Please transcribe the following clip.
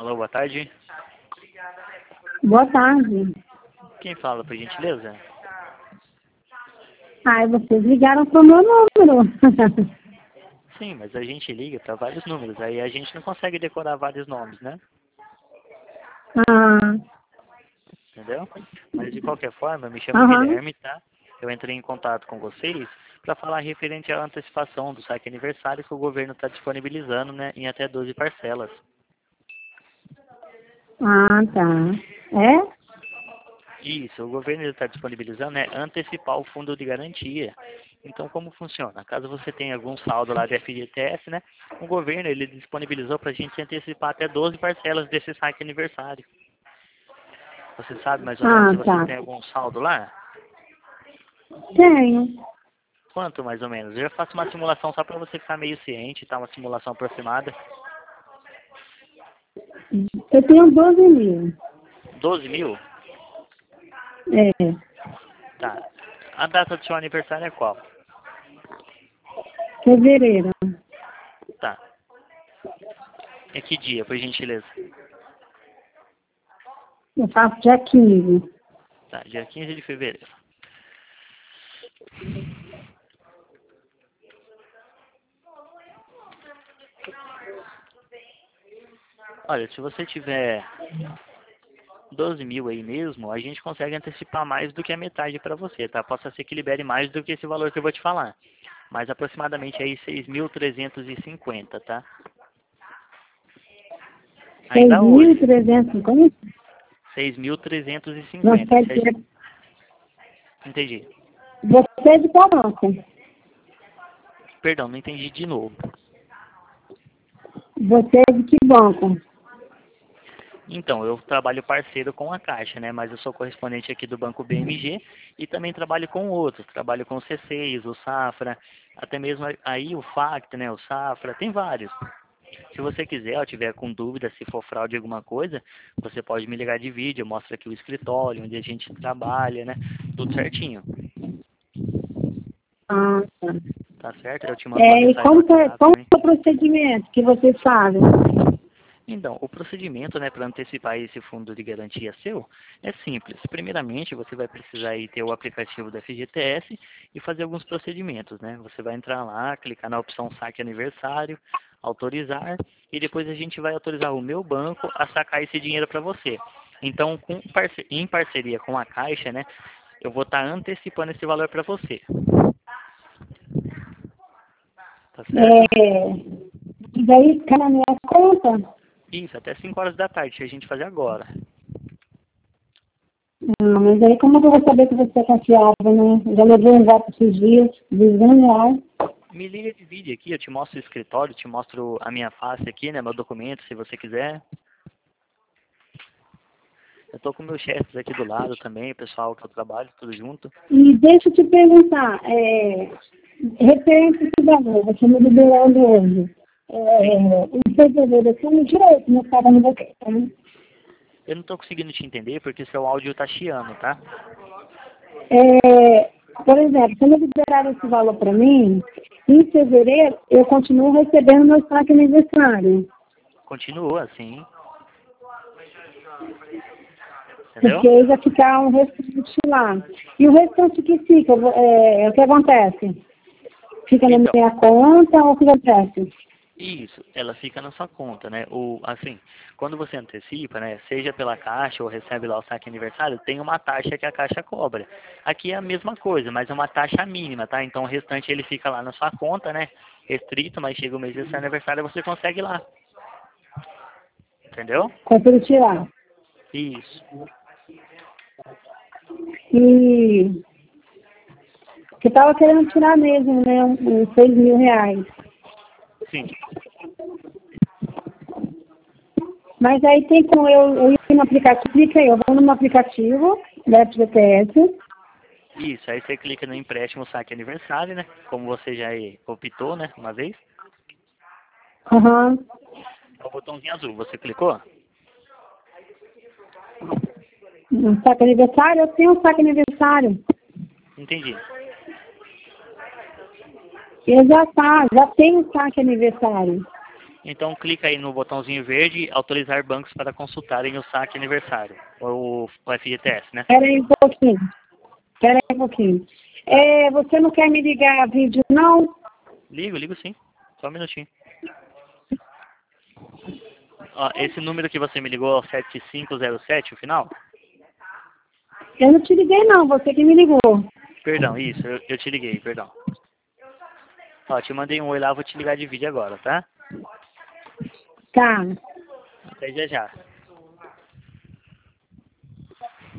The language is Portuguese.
Alô, boa tarde. Boa tarde. Quem fala, por gentileza? Vocês ligaram pro meu número. Sim, mas a gente liga para vários números, aí a gente não consegue decorar vários nomes, né? Ah, Entendeu? Mas de qualquer forma, eu me chamo aham. Guilherme, tá? Eu entrei em contato com vocês para falar referente à antecipação do saque aniversário que o governo está disponibilizando, né, em até 12 parcelas. Ah, tá. É? Isso, o governo está disponibilizando, né, antecipar o fundo de garantia. Então, como funciona? Caso você tenha algum saldo lá de FGTS, né, o governo ele disponibilizou para a gente antecipar até 12 parcelas desse saque aniversário. Você sabe mais ou menos Ah, se você tá. tem algum saldo lá? Tenho. Quanto mais ou menos? Eu já faço uma simulação só para você ficar meio ciente, tá? Uma simulação aproximada. Eu tenho 12 mil. 12 mil? É. Tá. A data do seu aniversário é qual? Fevereiro. Tá. É que dia, por gentileza? Eu faço dia 15. Tá, dia 15 de fevereiro. Olha, se você tiver 12 mil aí mesmo, a gente consegue antecipar mais do que a metade para você, tá? Possa ser que libere mais do que esse valor que eu vou te falar. Mas aproximadamente aí 6.350, tá? Ainda hoje. 6.350? Você 6.350. é Se a gente... de, Entendi. você é de qual banco? Perdão, não entendi de novo. Você é de que banco? Então, eu trabalho parceiro com a Caixa, né? Mas eu sou correspondente aqui do Banco BMG e também trabalho com outros. Trabalho com o C6, o Safra, até mesmo aí o FACT, né? O Safra, tem vários. Se você quiser ou tiver com dúvida se for fraude alguma coisa, você pode me ligar de vídeo, eu mostro aqui o escritório, onde a gente trabalha, né? Tudo certinho. Ah, tá. Tá certo? Eu te mando uma E mensagem no WhatsApp como também. é o procedimento que vocês fazem? Então, o procedimento, né, para antecipar esse fundo de garantia seu é simples. Primeiramente, você vai precisar aí ter o aplicativo da FGTS e fazer alguns procedimentos, né? Você vai entrar lá, clicar na opção saque aniversário, autorizar e depois a gente vai autorizar o meu banco a sacar esse dinheiro para você. Então, em parceria com a Caixa, né, eu vou estar antecipando esse valor para você. Tá certo? E daí cai na minha conta? Isso, até 5 horas da tarde, que a gente fazer agora. Não, mas aí como que eu vou saber que você é confiável, né? Já levei um voto esses dias, de R$ 100. Me liga de vídeo aqui, eu te mostro o escritório, te mostro a minha face aqui, né, meu documento, se você quiser. Eu tô com meus chefes aqui do lado também, o pessoal que eu trabalho, tudo junto. E deixa eu te perguntar, referente a esse valor, você me liberando hoje, Sim, em fevereiro, eu tenho direito, não estava no você, né? eu não tô conseguindo te entender porque seu áudio tá chiando, tá? Por exemplo, se me liberaram esse valor para mim, em fevereiro eu continuo recebendo meu saque aniversário. Continua assim, entendeu? Porque aí vai ficar um restante lá. E o restante que fica, o que acontece? Fica na Então, minha conta ou o que acontece? isso, ela fica na sua conta, né? Assim, quando você antecipa, né, seja pela Caixa ou recebe lá o saque aniversário, tem uma taxa que a Caixa cobra. Aqui é a mesma coisa, mas é uma taxa mínima, tá? Então o restante ele fica lá na sua conta, né? Restrito, mas chega o mês desse aniversário você consegue ir lá. Entendeu? Consigo tirar. Isso. E que estava querendo tirar mesmo, né? Uns R$ 6.000. Sim. Mas aí tem como eu ir no aplicativo, clica aí, eu vou no aplicativo da FGTS. Isso, aí você clica no empréstimo saque aniversário, né? Como você já optou, né? Uma vez. Aham. É o botãozinho azul, você clicou? Um saque aniversário, eu tenho um saque aniversário. Entendi. Eu já tenho um saque aniversário. Então clica aí no botãozinho verde, autorizar bancos para consultarem o saque aniversário, ou o FGTS, né? Espera aí um pouquinho. Espera aí um pouquinho. Você não quer me ligar a vídeo, não? Ligo sim. Só um minutinho. Ó, esse número que você me ligou, 7507, o final? Eu não te liguei, não. Você que me ligou. Perdão, isso, eu te liguei, perdão. Ó, te mandei um oi lá, vou te ligar de vídeo agora, tá? Tá. Até já já.